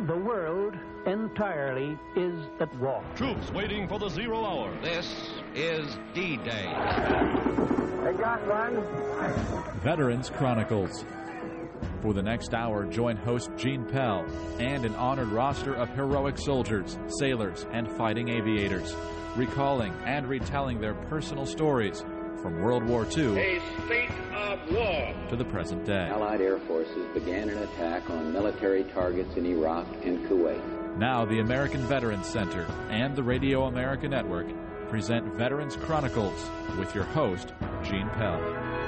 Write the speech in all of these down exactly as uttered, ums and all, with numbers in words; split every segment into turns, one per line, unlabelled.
The world entirely is at war.
Troops waiting for the zero hour.
This is D-Day.
I got one.
Veterans Chronicles. For the next hour, join host Gene Pell and an honored roster of heroic soldiers, sailors, and fighting aviators, recalling and retelling their personal stories from World War Two
a state of war
to the present day.
Allied air forces began an attack on military targets in Iraq and Kuwait.
Now the American Veterans Center and the Radio America Network present Veterans Chronicles with your host, Gene Pell.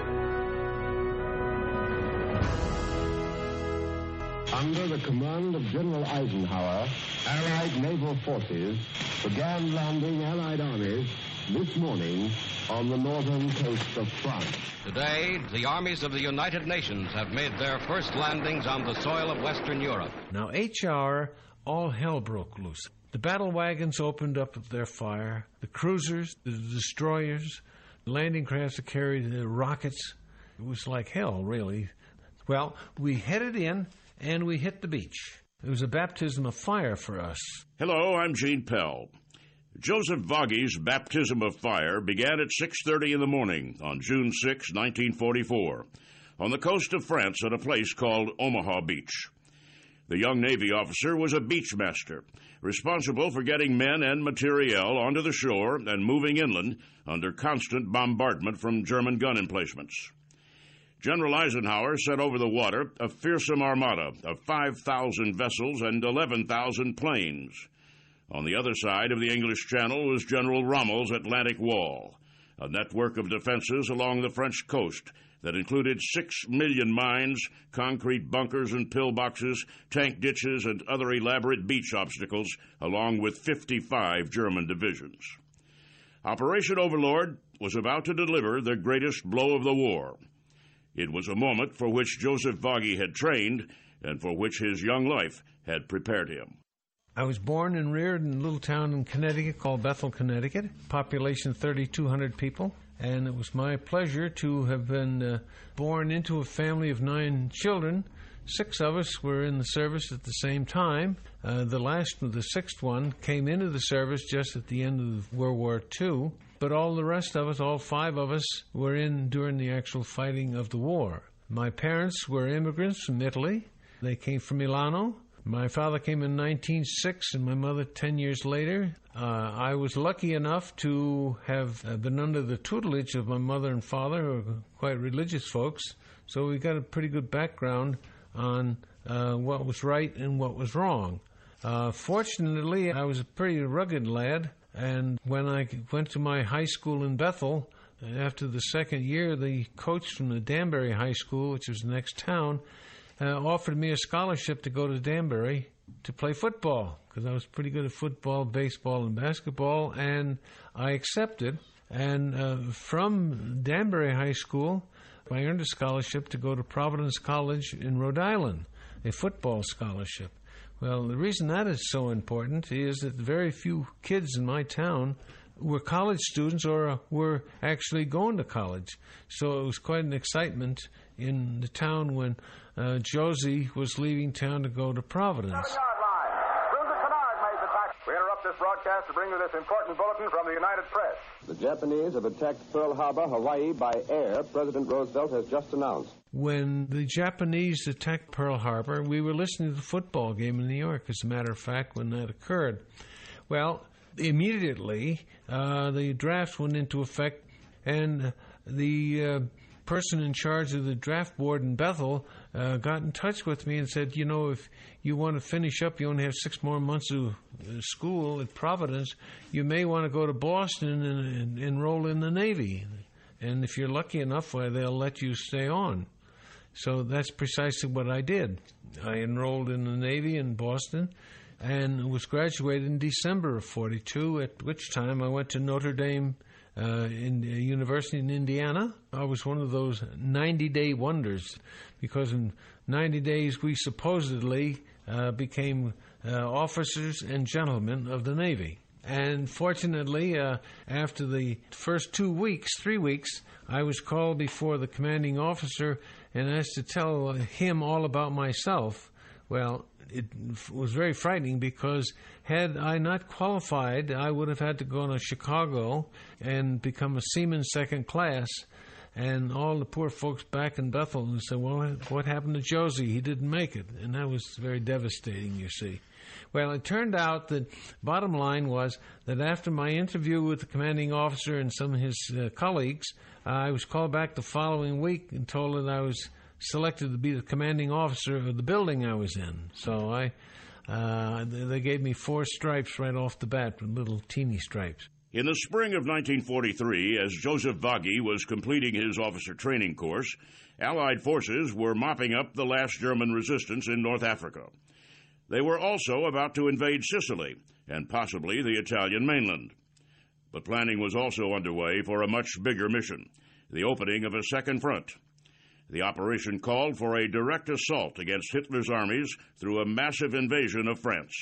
Under the command of General Eisenhower, Allied naval forces began landing Allied armies this morning on the northern coast of France.
Today, the armies of the United Nations have made their first landings on the soil of Western Europe.
Now, H R, all hell broke loose. The battle wagons opened up their fire. The cruisers, the destroyers, the landing crafts that carried the rockets. It was like hell, really. Well, we headed in, and we hit the beach. It was a baptism of fire for us.
Hello, I'm Gene Pell. Joseph Vaughy's baptism of fire began at six thirty in the morning on June sixth, nineteen forty-four, on the coast of France at a place called Omaha Beach. The young Navy officer was a beachmaster, responsible for getting men and materiel onto the shore and moving inland under constant bombardment from German gun emplacements. General Eisenhower sent over the water a fearsome armada of five thousand vessels and eleven thousand planes. On the other side of the English Channel was General Rommel's Atlantic Wall, a network of defenses along the French coast that included six million mines, concrete bunkers and pillboxes, tank ditches, and other elaborate beach obstacles, along with fifty-five German divisions. Operation Overlord was about to deliver the greatest blow of the war. It was a moment for which Joseph Vaughy had trained and for which his young life had prepared him.
I was born and reared in a little town in Connecticut called Bethel, Connecticut, population thirty-two hundred people, and it was my pleasure to have been uh, born into a family of nine children. Six of us were in the service at the same time. Uh, the last, the sixth one, came into the service just at the end of World War Two, but all the rest of us, all five of us, were in during the actual fighting of the war. My parents were immigrants from Italy. They came from Milano. My father came in nineteen oh six and my mother ten years later. Uh, I was lucky enough to have uh, been under the tutelage of my mother and father, who were quite religious folks, so we got a pretty good background on uh, what was right and what was wrong. Uh, fortunately, I was a pretty rugged lad, and when I went to my high school in Bethel, after the second year, the coach from the Danbury High School, which was the next town, Uh, offered me a scholarship to go to Danbury to play football, because I was pretty good at football, baseball, and basketball, and I accepted. And uh, from Danbury High School, I earned a scholarship to go to Providence College in Rhode Island, a football scholarship. Well, the reason that is so important is that very few kids in my town were college students or were actually going to college. So it was quite an excitement in the town when uh, Josie was leaving town to go to Providence.
We interrupt this broadcast to bring you this important bulletin from the United Press.
The Japanese have attacked Pearl Harbor, Hawaii, by air, President Roosevelt has just announced.
When the Japanese attacked Pearl Harbor, we were listening to the football game in New York, as a matter of fact, when that occurred. Well, immediately, uh, the draft went into effect, and the uh, person in charge of the draft board in Bethel uh, got in touch with me and said, you know, if you want to finish up, you only have six more months of school at Providence, you may want to go to Boston and, and enroll in the Navy. And if you're lucky enough, well, they'll let you stay on. So that's precisely what I did. I enrolled in the Navy in Boston and was graduated in December of forty-two, at which time I went to Notre Dame uh, in uh, University in Indiana. I was one of those ninety-day wonders, because in ninety days we supposedly uh, became uh, officers and gentlemen of the Navy. And fortunately, uh, after the first two weeks, three weeks, I was called before the commanding officer and asked to tell him all about myself. Well, it was very frightening because had I not qualified, I would have had to go to Chicago and become a seaman second class. And all the poor folks back in Bethel who said, well, what happened to Josie? He didn't make it. And that was very devastating, you see. Well, it turned out that bottom line was that after my interview with the commanding officer and some of his uh, colleagues, uh, I was called back the following week and told that I was selected to be the commanding officer of the building I was in. So I, uh, they gave me four stripes right off the bat, little teeny stripes.
In the spring of nineteen forty-three, as Joseph Vogge was completing his officer training course, Allied forces were mopping up the last German resistance in North Africa. They were also about to invade Sicily and possibly the Italian mainland. But planning was also underway for a much bigger mission, the opening of a second front. The operation called for a direct assault against Hitler's armies through a massive invasion of France.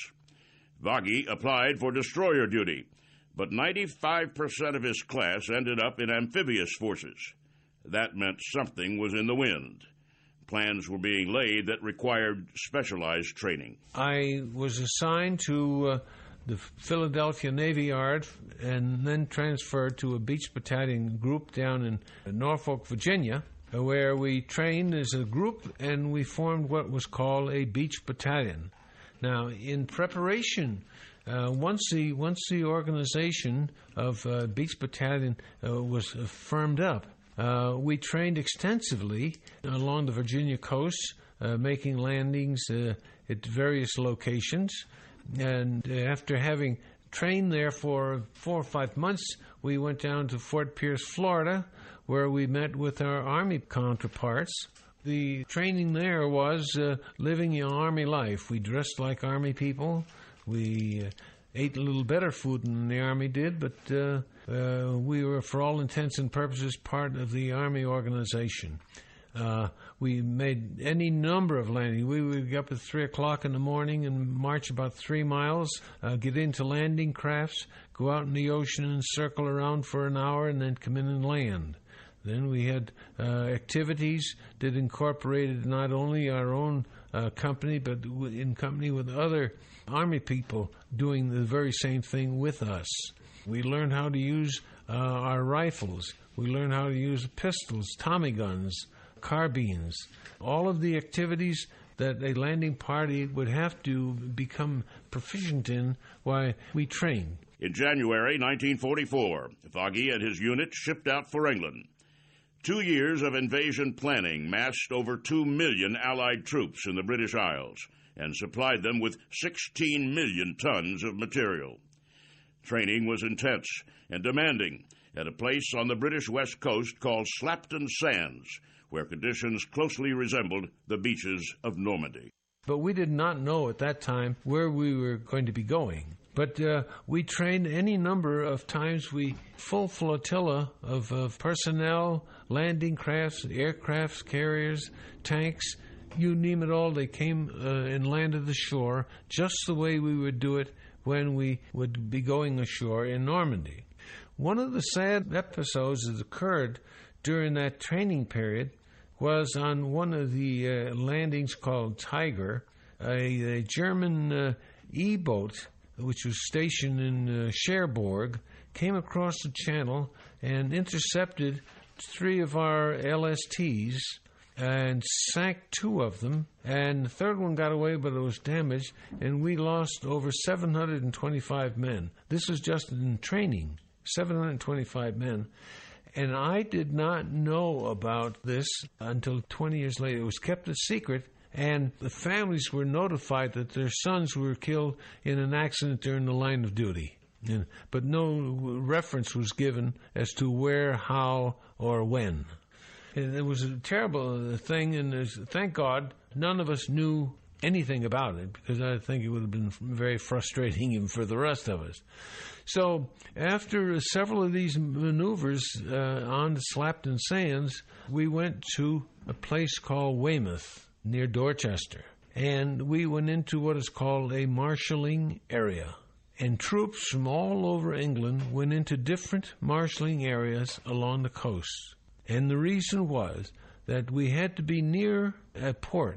Vogge applied for destroyer duty, but ninety-five percent of his class ended up in amphibious forces. That meant something was in the wind. Plans were being laid that required specialized training.
I was assigned to uh, the Philadelphia Navy Yard and then transferred to a beach battalion group down in Norfolk, Virginia, where we trained as a group and we formed what was called a beach battalion. Now, in preparation, Uh, once the once the organization of uh, Beach Battalion uh, was uh, firmed up, uh, we trained extensively along the Virginia coast, uh, making landings uh, at various locations. And after having trained there for four or five months, we went down to Fort Pierce, Florida, where we met with our Army counterparts. The training there was uh, living the Army life. We dressed like Army people. We uh, ate a little better food than the Army did, but uh, uh, we were, for all intents and purposes, part of the Army organization. Uh, we made any number of landings. We would get up at three o'clock in the morning and march about three miles, uh, get into landing crafts, go out in the ocean and circle around for an hour, and then come in and land. Then we had uh, activities that incorporated not only our own uh, company, but in company with other Army people doing the very same thing with us. We learned how to use uh, our rifles. We learned how to use pistols, Tommy guns, carbines, all of the activities that a landing party would have to become proficient in while we trained.
In January nineteen forty-four, Vogge and his unit shipped out for England. Two years of invasion planning massed over two million Allied troops in the British Isles and supplied them with sixteen million tons of material. Training was intense and demanding at a place on the British west coast called Slapton Sands, where conditions closely resembled the beaches of Normandy.
But we did not know at that time where we were going to be going. But uh, we trained any number of times. We full flotilla of, of personnel, landing crafts, aircrafts, carriers, tanks, you name it all. They came uh, and landed ashore just the way we would do it when we would be going ashore in Normandy. One of the sad episodes that occurred during that training period was on one of the uh, landings called Tiger, a, a German uh, E-boat, which was stationed in uh, Cherbourg, came across the channel and intercepted three of our L S Ts and sank two of them, and the third one got away, but it was damaged, and we lost over seven hundred twenty-five men. This was just in training, seven hundred twenty-five men. And I did not know about this until twenty years later. It was kept a secret, and the families were notified that their sons were killed in an accident during the line of duty. And, but no reference was given as to where, how, or when. And it was a terrible thing, and thank God none of us knew anything about it, because I think it would have been very frustrating even for the rest of us. So after several of these maneuvers uh, on the Slapton Sands, we went to a place called Weymouth near Dorchester, and we went into what is called a marshalling area. And troops from all over England went into different marshalling areas along the coast. And the reason was that we had to be near a port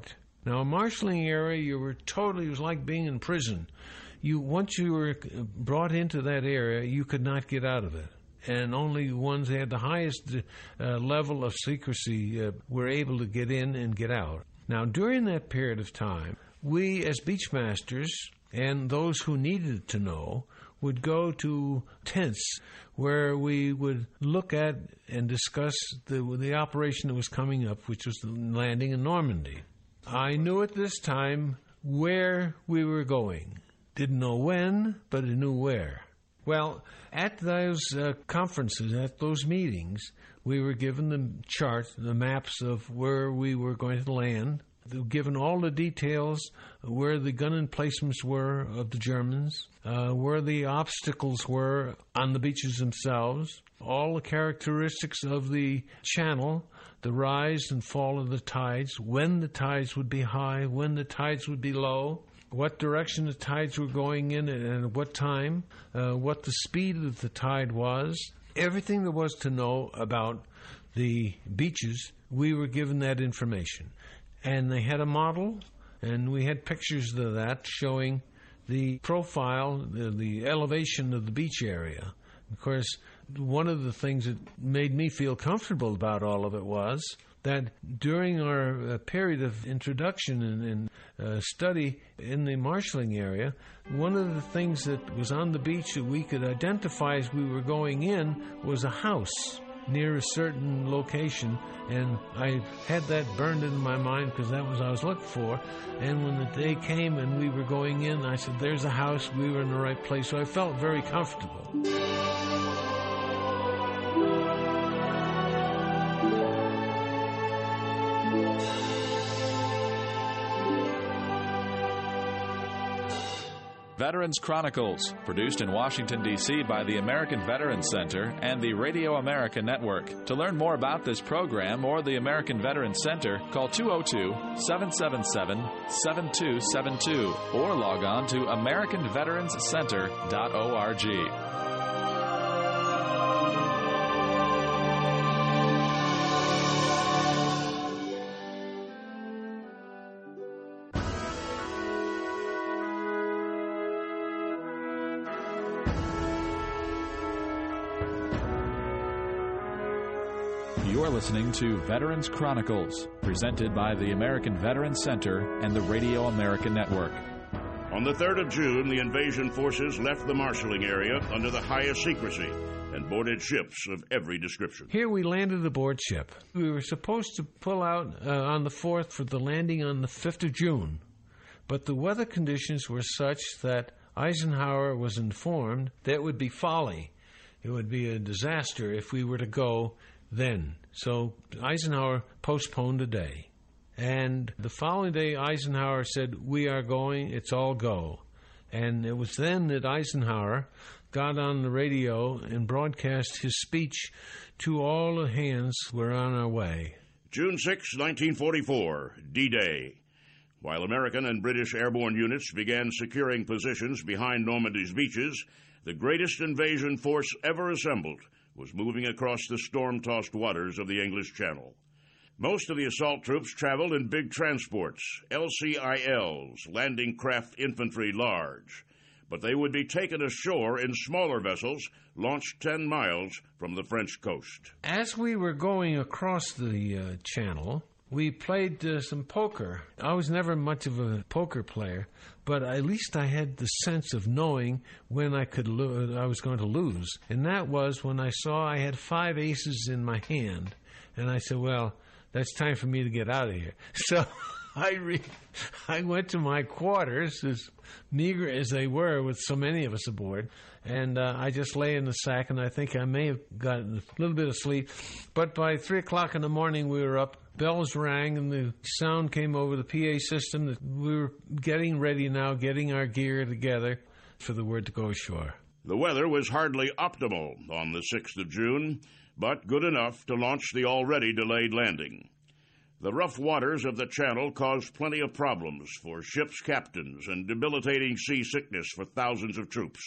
Now, a marshalling area, you were totally, it was like being in prison. You Once you were brought into that area, you could not get out of it. And only ones that had the highest uh, level of secrecy uh, were able to get in and get out. Now, during that period of time, we as Beachmasters and those who needed to know would go to tents where we would look at and discuss the, the operation that was coming up, which was the landing in Normandy. I knew at this time where we were going. Didn't know when, but I knew where. Well, at those uh, conferences, at those meetings, we were given the chart, the maps of where we were going to land, given all the details, where the gun emplacements were of the Germans, uh, where the obstacles were on the beaches themselves, all the characteristics of the channel, the rise and fall of the tides, when the tides would be high, when the tides would be low, what direction the tides were going in and at what time, uh, what the speed of the tide was. Everything there was to know about the beaches, we were given that information. And they had a model, and we had pictures of that showing the profile, the, the elevation of the beach area. Of course, one of the things that made me feel comfortable about all of it was that during our uh, period of introduction and, and uh, study in the marshalling area, one of the things that was on the beach that we could identify as we were going in was a house near a certain location, and I had that burned in my mind because that was what I was looking for. And when the day came and we were going in, I said, there's a house, we were in the right place, so I felt very comfortable.
Veterans Chronicles, produced in Washington, D C by the American Veterans Center and the Radio America Network. To learn more about this program or the American Veterans Center, call two oh two, seven seven seven, seven two seven two or log on to american veterans center dot org. You're listening to Veterans Chronicles, presented by the American Veterans Center and the Radio America Network.
On the third of June, the invasion forces left the marshalling area under the highest secrecy and boarded ships of every description.
Here we landed aboard ship. We were supposed to pull out uh, on the fourth for the landing on the fifth of June, but the weather conditions were such that Eisenhower was informed that it would be folly. It would be a disaster if we were to go then. So Eisenhower postponed a day. And the following day, Eisenhower said, we are going, it's all go. And it was then that Eisenhower got on the radio and broadcast his speech to all the hands, we're on our way.
June sixth, nineteen forty-four, D-Day. While American and British airborne units began securing positions behind Normandy's beaches, the greatest invasion force ever assembled was moving across the storm-tossed waters of the English Channel. Most of the assault troops traveled in big transports, L C I Ls, Landing Craft Infantry Large, but they would be taken ashore in smaller vessels launched ten miles from the French coast.
As we were going across the uh, channel, we played uh, some poker. I was never much of a poker player, but at least I had the sense of knowing when I could lo- I was going to lose. And that was when I saw I had five aces in my hand. And I said, well, that's time for me to get out of here. So I re- I went to my quarters, as meager as they were with so many of us aboard, and uh, I just lay in the sack, and I think I may have gotten a little bit of sleep. But by three o'clock in the morning, we were up. Bells rang, and the sound came over the P A system that we were getting ready now, getting our gear together for the word to go ashore.
The weather was hardly optimal on the sixth of June, but good enough to launch the already delayed landing. The rough waters of the Channel caused plenty of problems for ship's captains and debilitating seasickness for thousands of troops.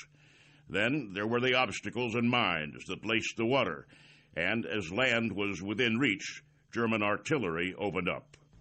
Then there were the obstacles and mines that laced the water, and as land was within reach, German artillery opened up.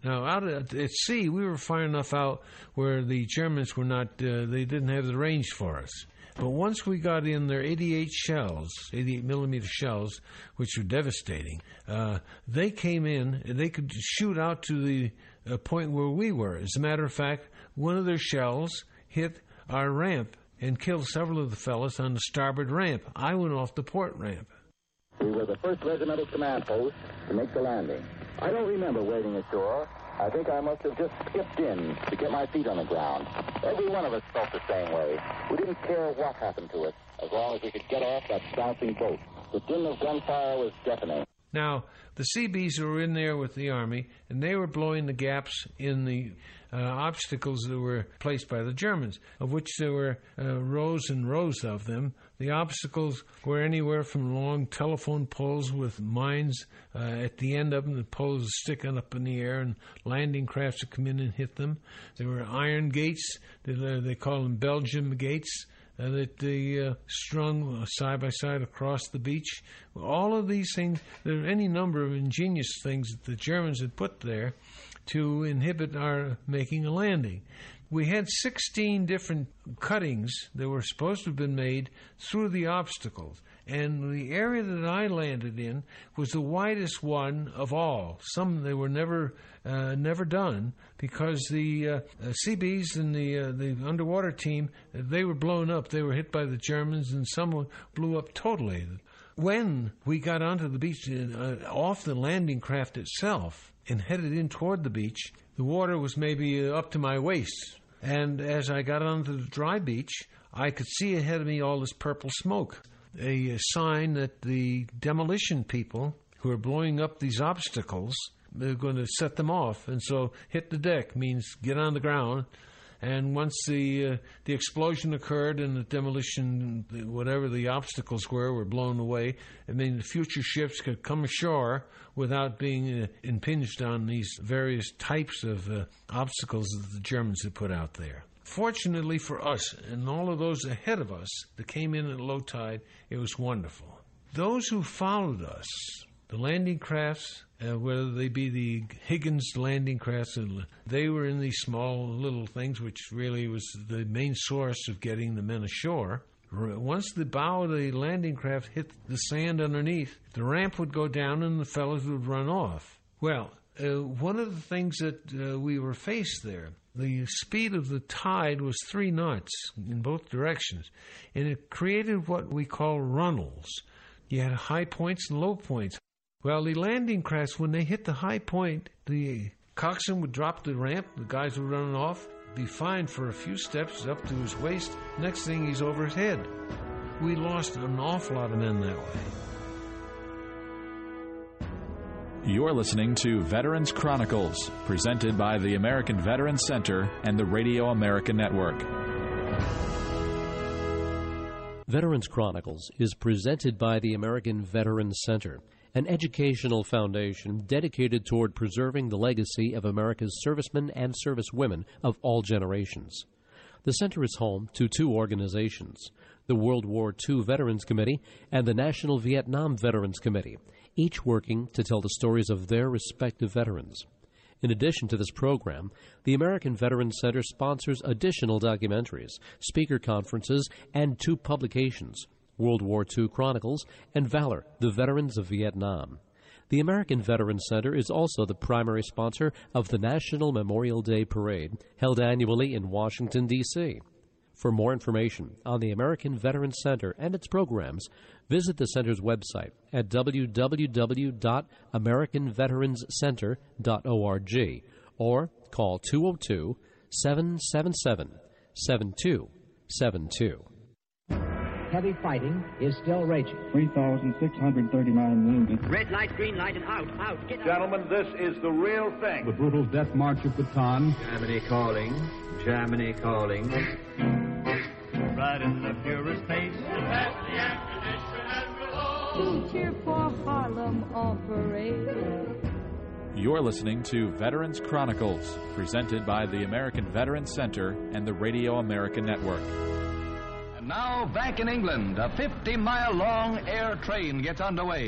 Now, out at, at sea, we were far enough out where the Germans were not, uh, they didn't have the range for us. But once we got in their eighty-eight shells, eighty-eight millimeter shells, which were devastating, uh, they came in, and they could shoot out to the uh, point where we were. As a matter of fact, one of their shells hit our ramp and killed several of the fellas on the starboard ramp. I went off the port ramp.
We were the first regimental command post to make the landing. I don't remember wading ashore. I think I must have just skipped in to get my feet on the ground. Every one of us felt the same way. We didn't care what happened to us, as long as we could get off that bouncing boat. The din of gunfire was deafening.
Now, the Seabees were in there with the Army, and they were blowing the gaps in the uh, obstacles that were placed by the Germans, of which there were uh, rows and rows of them. The obstacles were anywhere from long telephone poles with mines uh, at the end of them, the poles sticking up in the air, and landing crafts would come in and hit them. There were iron gates, they, uh, they call them Belgium gates, Uh, that they uh, strung uh, side by side across the beach. All of these things, there are any number of ingenious things that the Germans had put there to inhibit our making a landing. We had sixteen different cuttings that were supposed to have been made through the obstacles. And the area that I landed in was the widest one of all. Some they were never uh, never done because the uh, uh, Seabees and the uh, the underwater team, they were blown up. They were hit by the Germans, and some blew up totally. When we got onto the beach, uh, off the landing craft itself, and headed in toward the beach, the water was maybe up to my waist. And as I got onto the dry beach, I could see ahead of me all this purple smoke. A sign that the demolition people who are blowing up these obstacles, they're going to set them off. And so hit the deck means get on the ground. And once the uh, the explosion occurred and the demolition, whatever the obstacles were, were blown away, I mean, the future ships could come ashore without being uh, impinged on these various types of uh, obstacles that the Germans had put out there. Fortunately for us and all of those ahead of us that came in at low tide, it was wonderful. Those who followed us, the landing crafts, uh, whether they be the Higgins landing crafts, they were in these small little things, which really was the main source of getting the men ashore. Once the bow of the landing craft hit the sand underneath, the ramp would go down and the fellows would run off. Well, uh, one of the things that uh, we were faced there, the speed of the tide was three knots in both directions, and it created what we call runnels. You had high points and low points. Well, the landing crafts, when they hit the high point, the coxswain would drop the ramp, the guys would run off, be fine for a few steps up to his waist. Next thing, he's over his head. We lost an awful lot of men that way.
You're listening to Veterans Chronicles, presented by the American Veterans Center and the Radio America Network.
Veterans Chronicles is presented by the American Veterans Center, an educational foundation dedicated toward preserving the legacy of America's servicemen and servicewomen of all generations. The center is home to two organizations, the World War Two Veterans Committee and the National Vietnam Veterans Committee, each working to tell the stories of their respective veterans. In addition to this program, the American Veterans Center sponsors additional documentaries, speaker conferences, and two publications, World War Two Chronicles and Valor, the Veterans of Vietnam. The American Veterans Center is also the primary sponsor of the National Memorial Day Parade, held annually in Washington, D C For more information on the American Veterans Center and its programs, visit the center's website at w w w dot american veterans center dot org or call two oh two, seven seven seven, seven two seven two.
Heavy fighting is still raging.
three thousand six hundred thirty-nine wounded.
Red light, green light, and out, out. Get out.
Gentlemen, this is the real thing.
The brutal death march of Bataan.
Germany calling, Germany calling.
Right in the Fuhrer's face. Pass the ammunition and we'll all
cheer for Harlem on parade.
You're listening to Veterans Chronicles, presented by the American Veterans Center and the Radio America Network.
Now, back in England, a fifty-mile-long air train gets underway.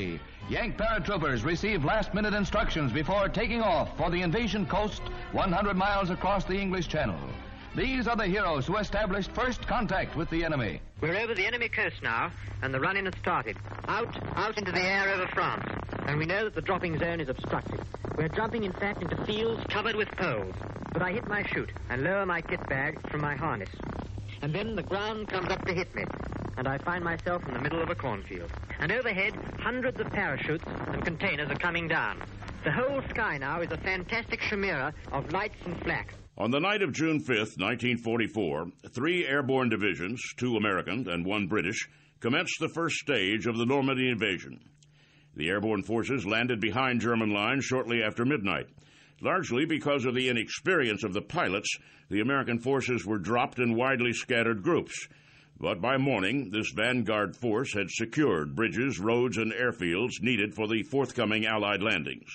Yank paratroopers receive last-minute instructions before taking off for the invasion coast one hundred miles across the English Channel. These are the heroes who established first contact with the enemy.
We're over the enemy coast now, and the run-in has started. Out, out into the air over France. And we know that the dropping zone is obstructed. We're jumping, in fact, into fields covered with poles. But I hit my chute and lower my kit bag from my harness. And then the ground comes up to hit me, and I find myself in the middle of a cornfield. And overhead, hundreds of parachutes and containers are coming down. The whole sky now is a fantastic chimera of lights and flak.
On the night of June fifth, nineteen forty-four, three airborne divisions, two American and one British, commenced the first stage of the Normandy invasion. The airborne forces landed behind German lines shortly after midnight. Largely because of the inexperience of the pilots, the American forces were dropped in widely scattered groups. But by morning, this vanguard force had secured bridges, roads, and airfields needed for the forthcoming Allied landings.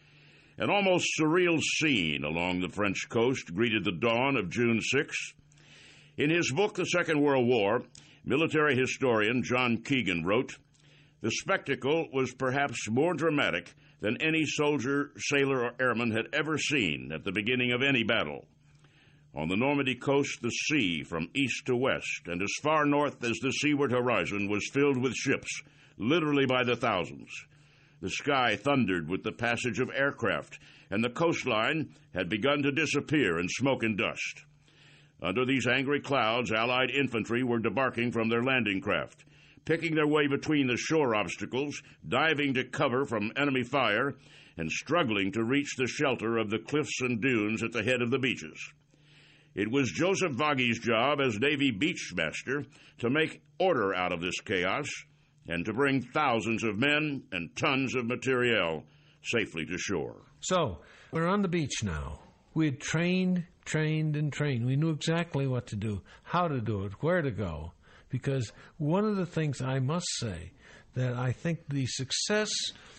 An almost surreal scene along the French coast greeted the dawn of June sixth. In his book, The Second World War, military historian John Keegan wrote, "The spectacle was perhaps more dramatic than any soldier, sailor, or airman had ever seen at the beginning of any battle. On the Normandy coast, the sea from east to west and as far north as the seaward horizon was filled with ships, literally by the thousands. The sky thundered with the passage of aircraft, and the coastline had begun to disappear in smoke and dust. Under these angry clouds, Allied infantry were debarking from their landing craft, picking their way between the shore obstacles, diving to cover from enemy fire, and struggling to reach the shelter of the cliffs and dunes at the head of the beaches. It was Joseph Vague's job as Navy Beachmaster to make order out of this chaos and to bring thousands of men and tons of materiel safely to shore."
So, we're on the beach now. We had trained, trained, and trained. We knew exactly what to do, how to do it, where to go. Because one of the things I must say that I think the success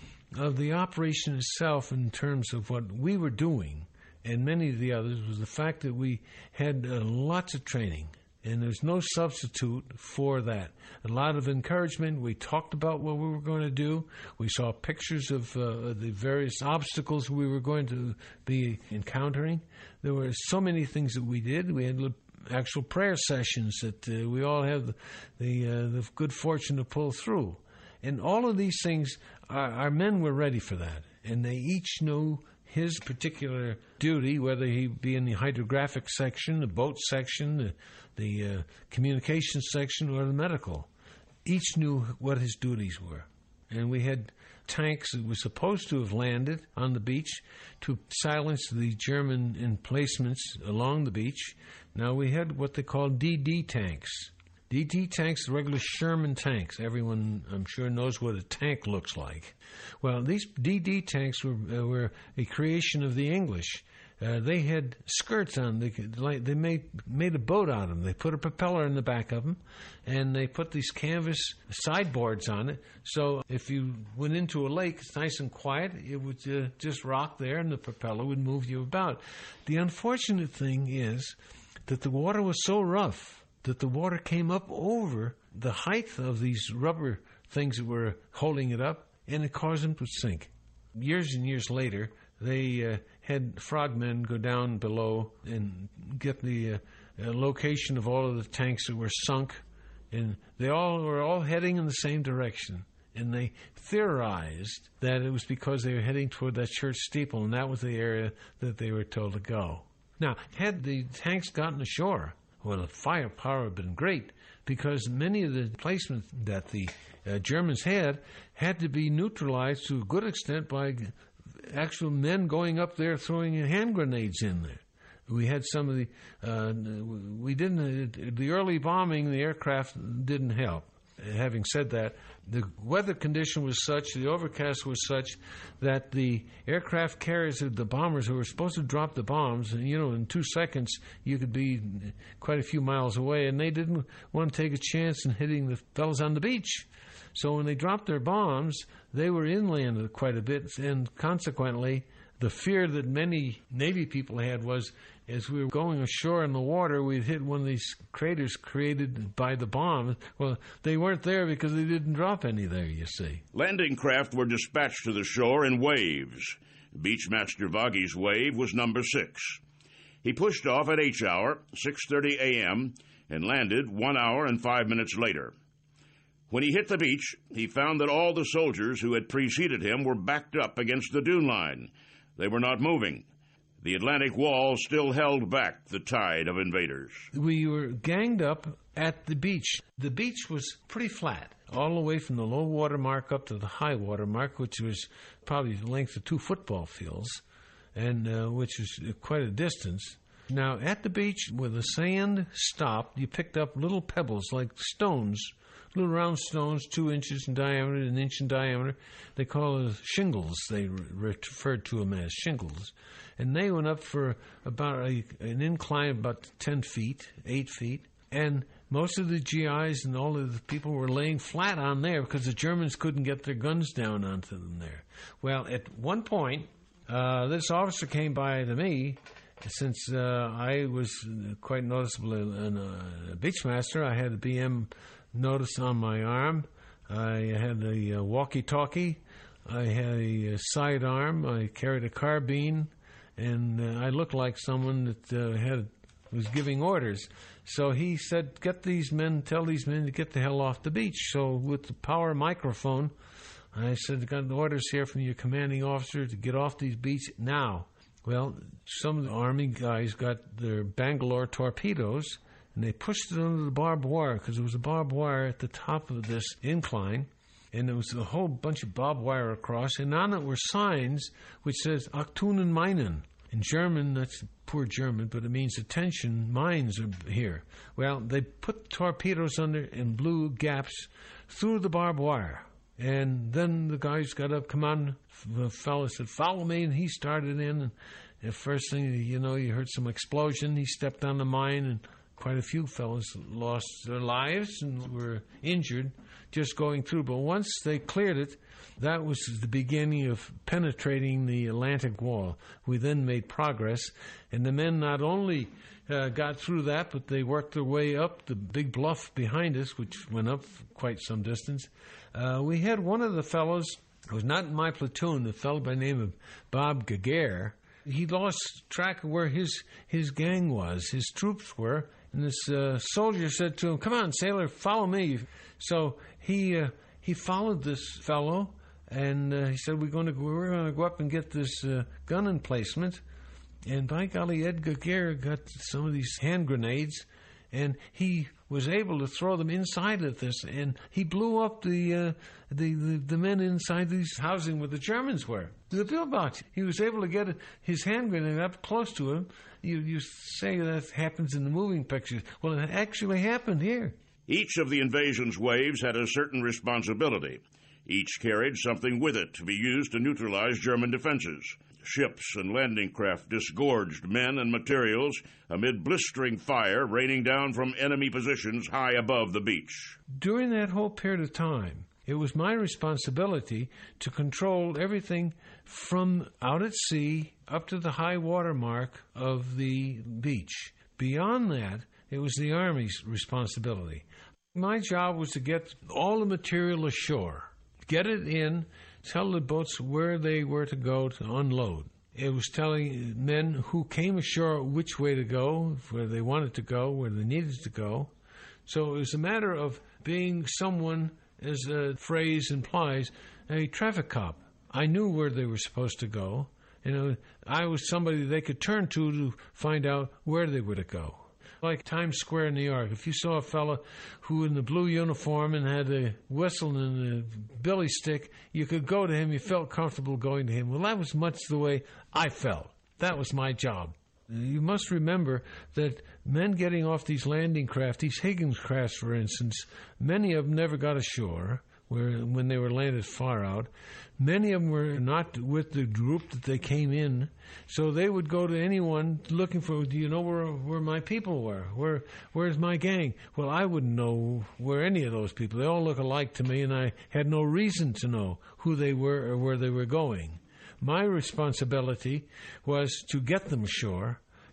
of the operation itself in terms of what we were doing and many of the others was the fact that we had uh, lots of training. And there's no substitute for that. A lot of encouragement. We talked about what we were going to do. We saw pictures of uh, the various obstacles we were going to be encountering. There were so many things that we did. We had actual prayer sessions that uh, we all have the the, uh, the good fortune to pull through. And all of these things, our, our men were ready for that. And they each knew his particular duty, whether he be in the hydrographic section, the boat section, the, the uh, communication section, or the medical. Each knew what his duties were. And we had tanks that were supposed to have landed on the beach to silence the German emplacements along the beach. Now we had what they call D D tanks. D D tanks, the regular Sherman tanks. Everyone, I'm sure, knows what a tank looks like. Well, these D D tanks were uh, were a creation of the English. Uh, they had skirts on. They could, like, they made made a boat out of them. They put a propeller in the back of them, and they put these canvas sideboards on it. So if you went into a lake, it's nice and quiet. It would uh, just rock there, and the propeller would move you about. The unfortunate thing is that the water was so rough that the water came up over the height of these rubber things that were holding it up, and it caused them to sink. Years and years later, they uh, had frogmen go down below and get the uh, uh, location of all of the tanks that were sunk, and they all were all heading in the same direction. And they theorized that it was because they were heading toward that church steeple, and that was the area that they were told to go. Now, had the tanks gotten ashore, well, the firepower had been great, because many of the placements that the uh, Germans had had to be neutralized to a good extent by actual men going up there throwing hand grenades in there. We had some of the, uh, we didn't, the early bombing, the aircraft didn't help. Having said that, the weather condition was such, the overcast was such, that the aircraft carriers, the bombers who were supposed to drop the bombs, you know, in two seconds you could be quite a few miles away, and they didn't want to take a chance in hitting the fellas on the beach. So when they dropped their bombs, they were inland quite a bit, and consequently, the fear that many Navy people had was as we were going ashore in the water, we'd hit one of these craters created by the bomb. Well, they weren't there because they didn't drop any there, you see.
Landing craft were dispatched to the shore in waves. Beachmaster Voggy's wave was number six. He pushed off at H hour, six thirty a.m., and landed one hour and five minutes later. When he hit the beach, he found that all the soldiers who had preceded him were backed up against the dune line. They were not moving. The Atlantic wall still held back the tide of invaders.
We were ganged up at the beach. The beach was pretty flat, all the way from the low water mark up to the high water mark, which was probably the length of two football fields, and uh, which was quite a distance. Now, at the beach, where the sand stopped, you picked up little pebbles like stones, little round stones, two inches in diameter, an inch in diameter. They call it shingles. They re- referred to them as shingles. And they went up for about a, an incline of about ten feet, eight feet. And most of the G Is and all of the people were laying flat on there because the Germans couldn't get their guns down onto them there. Well, at one point, uh, this officer came by to me. Since uh, I was quite noticeable in a beachmaster, I had a B M notice on my arm. I had a uh, walkie-talkie. I had a uh, sidearm. I carried a carbine. And uh, I looked like someone that uh, had was giving orders. So he said, get these men, tell these men to get the hell off the beach. So with the power microphone, I said, I got orders here from your commanding officer to get off these beach now. Well, some of the Army guys got their Bangalore torpedoes, and they pushed it under the barbed wire, because there was a barbed wire at the top of this incline, and there was a whole bunch of barbed wire across, and on it were signs which says Achtunen Minen. In German, that's poor German, but it means attention, mines are here. Well, they put torpedoes under in blue gaps through the barbed wire. And then the guys got up, come on, the fellow said, follow me, and he started in. And the first thing, you know, you heard some explosion. He stepped on the mine, and quite a few fellows lost their lives and were injured just going through. But once they cleared it, that was the beginning of penetrating the Atlantic wall. We then made progress, and the men not only uh, got through that, but they worked their way up the big bluff behind us, which went up quite some distance. Uh, we had one of the fellows who was not in my platoon, a fellow by the name of Bob Gagair. He lost track of where his, his gang was, his troops were, and this uh, soldier said to him, come on, sailor, follow me. So he uh, he followed this fellow, and uh, he said, we're going to go, we're going to go up and get this uh, gun emplacement. And by golly, Ed Gagair got some of these hand grenades, and he was able to throw them inside of this, and he blew up the uh, the, the the men inside these housing where the Germans were. The pillbox. He was able to get his hand grenade up close to him. You you say that happens in the moving pictures. Well, it actually happened here.
Each of the invasion's waves had a certain responsibility. Each carried something with it to be used to neutralize German defenses. Ships and landing craft disgorged men and materials amid blistering fire raining down from enemy positions high above the beach.
During that whole period of time, it was my responsibility to control everything from out at sea up to the high water mark of the beach. Beyond that, it was the Army's responsibility. My job was to get all the material ashore, get it in, tell the boats where they were to go to unload. It was telling men who came ashore which way to go, where they wanted to go, where they needed to go. So it was a matter of being someone, as the phrase implies, a traffic cop. I knew where they were supposed to go. You know, I was somebody they could turn to to find out where they were to go. Like Times Square in New York, if you saw a fella who in the blue uniform and had a whistle and a billy stick, you could go to him, you felt comfortable going to him. Well, that was much the way I felt. That was my job. You must remember that men getting off these landing craft, these Higgins crafts, for instance, many of them never got ashore where when they were landed far out. Many of them were not with the group that they came in, so they would go to anyone looking for, do you know where where my people were? Where Where's my gang? Well, I wouldn't know where any of those people. They all look alike to me, and I had no reason to know who they were or where they were going. My responsibility was to get them ashore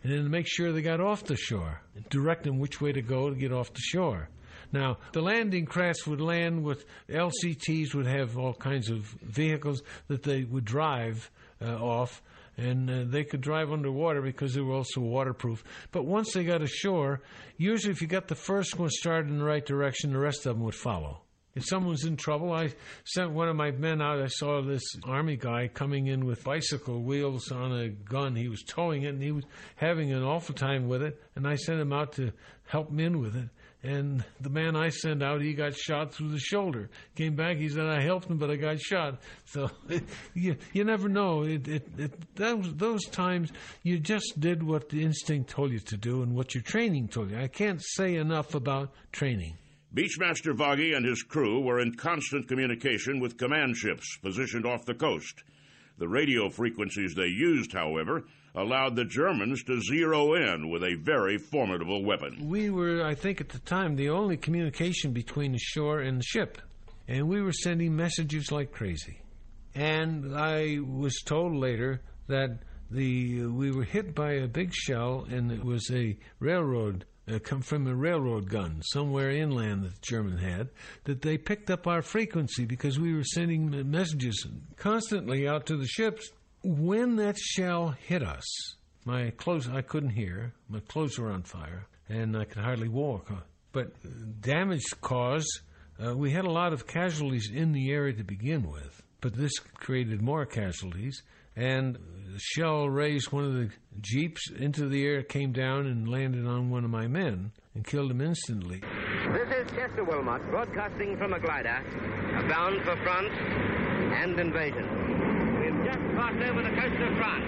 and then to make sure they got off the shore, direct them which way to go to get off the shore. Now, the landing crafts would land with L C Ts, would have all kinds of vehicles that they would drive uh, off, and uh, they could drive underwater because they were also waterproof. But once they got ashore, usually if you got the first one started in the right direction, the rest of them would follow. If someone's in trouble, I sent one of my men out. I saw this Army guy coming in with bicycle wheels on a gun. He was towing it, and he was having an awful time with it, and I sent him out to help him in with it. And the man I sent out, he got shot through the shoulder. Came back, he said, I helped him, but I got shot. So you you never know. It, it, it, those, those times, you just did what the instinct told you to do and what your training told you. I can't say enough about training.
Beachmaster Voggy and his crew were in constant communication with command ships positioned off the coast. The radio frequencies they used, however, allowed the Germans to zero in with a very formidable weapon.
We were, I think at the time, the only communication between the shore and the ship. And we were sending messages like crazy. And I was told later that the we were hit by a big shell, and it was a railroad Uh, come from a railroad gun somewhere inland that the German had, that they picked up our frequency because we were sending messages constantly out to the ships. When that shell hit us, my clothes, I couldn't hear, my clothes were on fire, and I could hardly walk. But damage caused, uh, we had a lot of casualties in the area to begin with, but this created more casualties. And the shell raised one of the jeeps into the air, came down and landed on one of my men and killed him instantly.
This is Chester Wilmot, broadcasting from a glider, bound for France and invasion. We've just passed over the coast of France,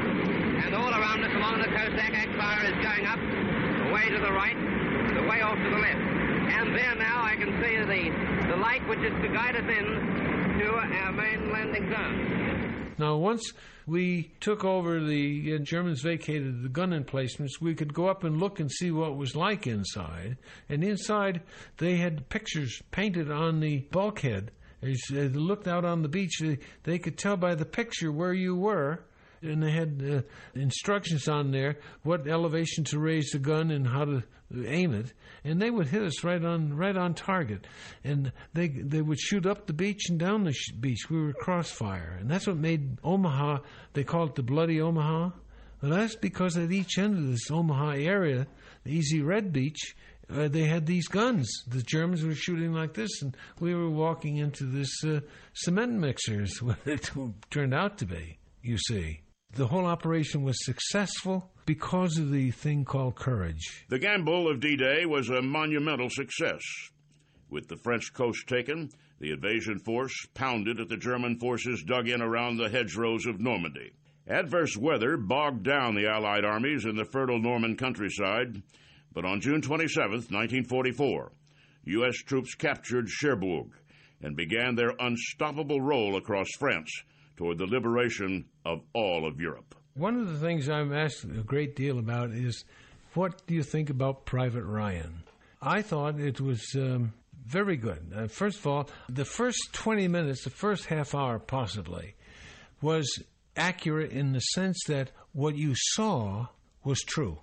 and all around us along the coast, ack-ack fire is going up, away to the right, and away off to the left. And there now I can see the, the light which is to guide us in to our main landing zone.
Now, once we took over, the uh, Germans vacated the gun emplacements, we could go up and look and see what it was like inside. And inside, they had pictures painted on the bulkhead. As they looked out on the beach, they, they could tell by the picture where you were. And they had uh, instructions on there, what elevation to raise the gun and how to aim it. And they would hit us right on right on target. And they they would shoot up the beach and down the sh- beach. We were crossfire. And that's what made Omaha, they call it the Bloody Omaha. Well, that's because at each end of this Omaha area, the Easy Red Beach, uh, they had these guns. The Germans were shooting like this, and we were walking into this uh, cement mixer, is what it turned out to be, you see. The whole operation was successful because of the thing called courage.
The gamble of D-Day was a monumental success. With the French coast taken, the invasion force pounded at the German forces dug in around the hedgerows of Normandy. Adverse weather bogged down the Allied armies in the fertile Norman countryside, but on June twenty-seventh, nineteen forty-four, U S troops captured Cherbourg and began their unstoppable roll across France toward the liberation of all of Europe.
One of the things I'm asked a great deal about is, what do you think about Private Ryan? I thought it was um, very good. Uh, first of all, the first twenty minutes, the first half hour possibly, was accurate in the sense that what you saw was true.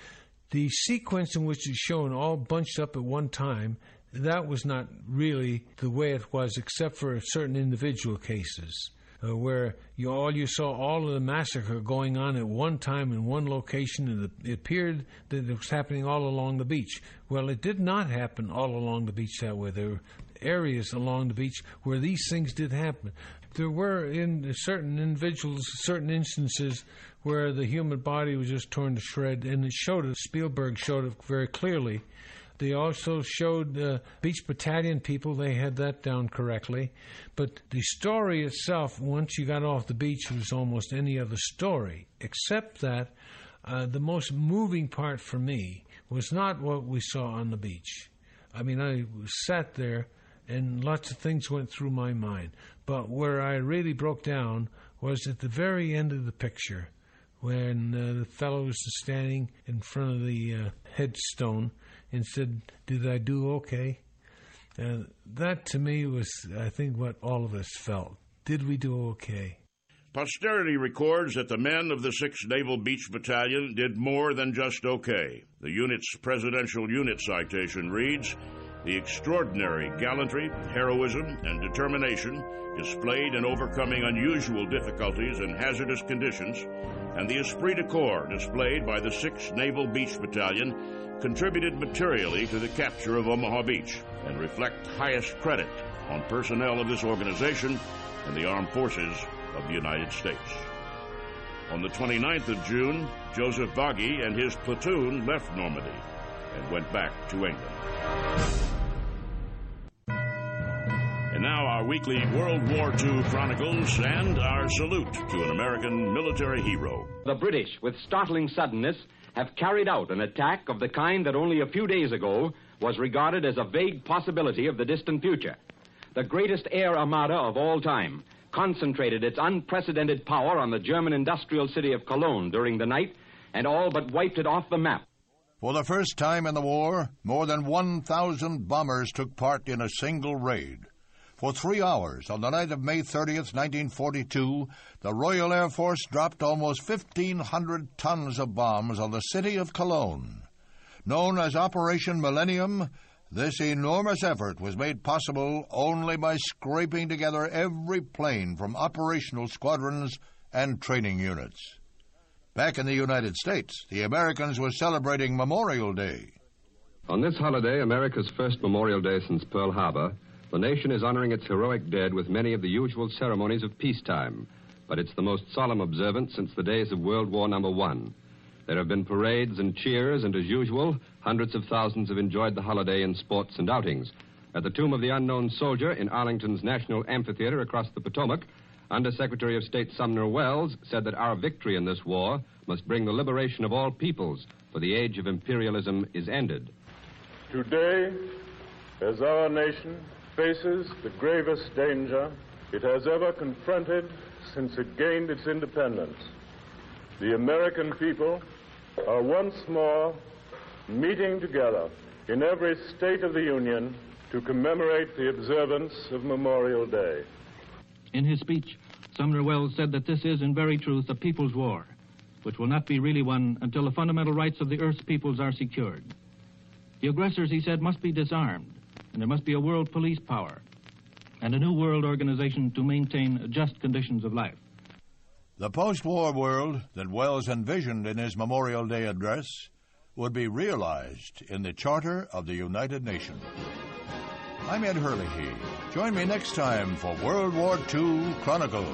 The sequence in which it's shown all bunched up at one time, that was not really the way it was, except for certain individual cases. Uh, where you all you saw all of the massacre going on at one time in one location, and it, it appeared that it was happening all along the beach. Well, it did not happen all along the beach that way. There were areas along the beach where these things did happen. There were in certain individuals, certain instances where the human body was just torn to shreds, and it showed it. Spielberg showed it very clearly. They also showed uh, Beach Battalion people. They had that down correctly. But the story itself, once you got off the beach, was almost any other story, except that uh, the most moving part for me was not what we saw on the beach. I mean, I sat there, and lots of things went through my mind. But where I really broke down was at the very end of the picture, when uh, the fellow was standing in front of the uh, headstone and said, "Did I do okay?" Uh, that, to me, was, I think, what all of us felt. Did we do okay?
Posterity records that the men of the sixth Naval Beach Battalion did more than just okay. The unit's presidential unit citation reads, "The extraordinary gallantry, heroism, and determination displayed in overcoming unusual difficulties and hazardous conditions, and the esprit de corps displayed by the sixth Naval Beach Battalion contributed materially to the capture of Omaha Beach and reflect highest credit on personnel of this organization and the armed forces of the United States." On the twenty-ninth of June, Joseph Vaghi and his platoon left Normandy and went back to England. And now our weekly World War Two Chronicles and our salute to an American military hero.
The British, with startling suddenness, have carried out an attack of the kind that only a few days ago was regarded as a vague possibility of the distant future. The greatest air armada of all time concentrated its unprecedented power on the German industrial city of Cologne during the night and all but wiped it off the map.
For the first time in the war, more than one thousand bombers took part in a single raid. For three hours, on the night of May thirtieth, nineteen forty-two, the Royal Air Force dropped almost fifteen hundred tons of bombs on the city of Cologne. Known as Operation Millennium, this enormous effort was made possible only by scraping together every plane from operational squadrons and training units. Back in the United States, the Americans were celebrating Memorial Day.
On this holiday, America's first Memorial Day since Pearl Harbor, the nation is honoring its heroic dead with many of the usual ceremonies of peacetime, but it's the most solemn observance since the days of World War Number One. There have been parades and cheers, and as usual, hundreds of thousands have enjoyed the holiday in sports and outings. At the Tomb of the Unknown Soldier in Arlington's National Amphitheater across the Potomac, Under-Secretary of State Sumner Welles said that our victory in this war must bring the liberation of all peoples, for the age of imperialism is ended.
Today, as our nation faces the gravest danger it has ever confronted since it gained its independence, the American people are once more meeting together in every state of the Union to commemorate the observance of Memorial Day.
In his speech, Sumner Welles said that this is in very truth a people's war, which will not be really won until the fundamental rights of the Earth's peoples are secured. The aggressors, he said, must be disarmed, and there must be a world police power and a new world organization to maintain just conditions of life.
The post-war world that Welles envisioned in his Memorial Day address would be realized in the Charter of the United Nations. I'm Ed Hurley. Join me next time for World War Two Chronicles.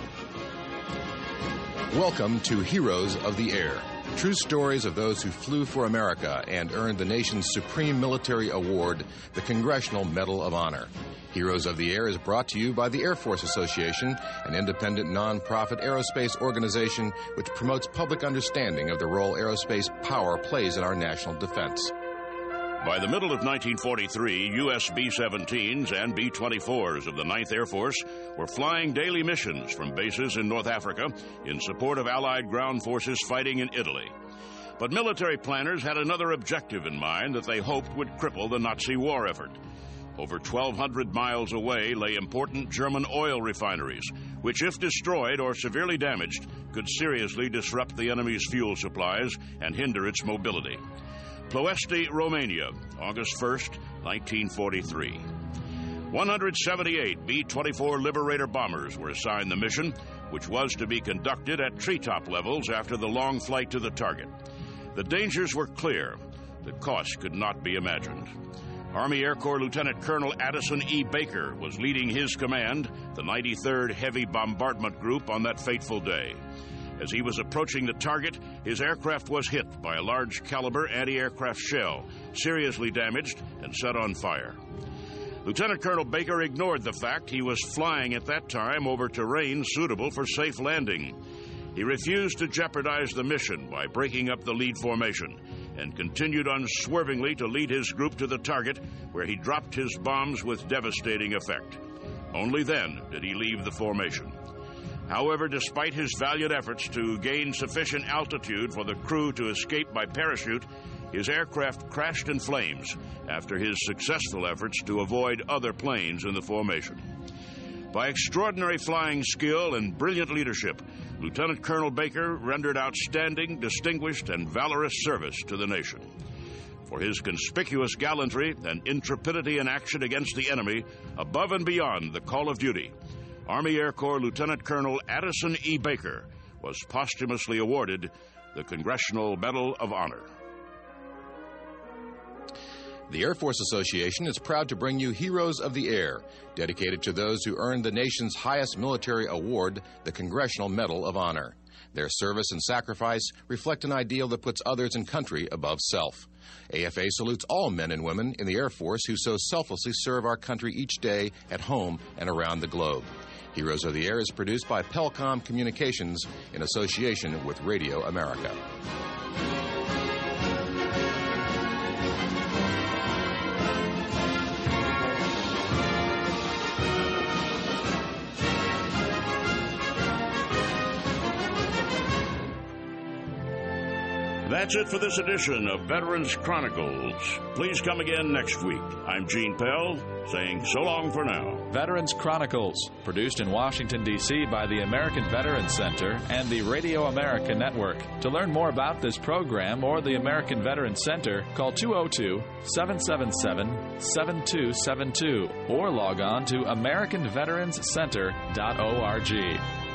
Welcome to Heroes of the Air. True stories of those who flew for America and earned the nation's supreme military award, the Congressional Medal of Honor. Heroes of the Air is brought to you by the Air Force Association, an independent non-profit aerospace organization which promotes public understanding of the role aerospace power plays in our national defense.
By the middle of nineteen forty-three, U S B seventeens and B twenty-fours of the ninth Air Force were flying daily missions from bases in North Africa in support of Allied ground forces fighting in Italy. But military planners had another objective in mind that they hoped would cripple the Nazi war effort. Over twelve hundred miles away lay important German oil refineries, which, if destroyed or severely damaged, could seriously disrupt the enemy's fuel supplies and hinder its mobility. Ploiești, Romania, August first, nineteen forty-three. one hundred seventy-eight B twenty-four Liberator bombers were assigned the mission, which was to be conducted at treetop levels after the long flight to the target. The dangers were clear. The cost could not be imagined. Army Air Corps Lieutenant Colonel Addison E. Baker was leading his command, the ninety-third Heavy Bombardment Group, on that fateful day. As he was approaching the target, his aircraft was hit by a large caliber anti-aircraft shell, seriously damaged and set on fire. Lieutenant Colonel Baker ignored the fact he was flying at that time over terrain suitable for safe landing. He refused to jeopardize the mission by breaking up the lead formation and continued unswervingly to lead his group to the target, where he dropped his bombs with devastating effect. Only then did he leave the formation. However, despite his valiant efforts to gain sufficient altitude for the crew to escape by parachute, his aircraft crashed in flames after his successful efforts to avoid other planes in the formation. By extraordinary flying skill and brilliant leadership, Lieutenant Colonel Baker rendered outstanding, distinguished, and valorous service to the nation. For his conspicuous gallantry and intrepidity in action against the enemy, above and beyond the call of duty, Army Air Corps Lieutenant Colonel Addison E. Baker was posthumously awarded the Congressional Medal of Honor.
The Air Force Association is proud to bring you Heroes of the Air, dedicated to those who earned the nation's highest military award, the Congressional Medal of Honor. Their service and sacrifice reflect an ideal that puts others and country above self. A F A salutes all men and women in the Air Force who so selflessly serve our country each day at home and around the globe. Heroes of the Air is produced by Pelcom Communications in association with Radio America.
That's it for this edition of Veterans Chronicles. Please come again next week. I'm Gene Pell, saying so long for now.
Veterans Chronicles, produced in Washington, D C by the American Veterans Center and the Radio America Network. To learn more about this program or the American Veterans Center, call two oh two, seven seven seven, seven two seven two or log on to american veterans center dot org.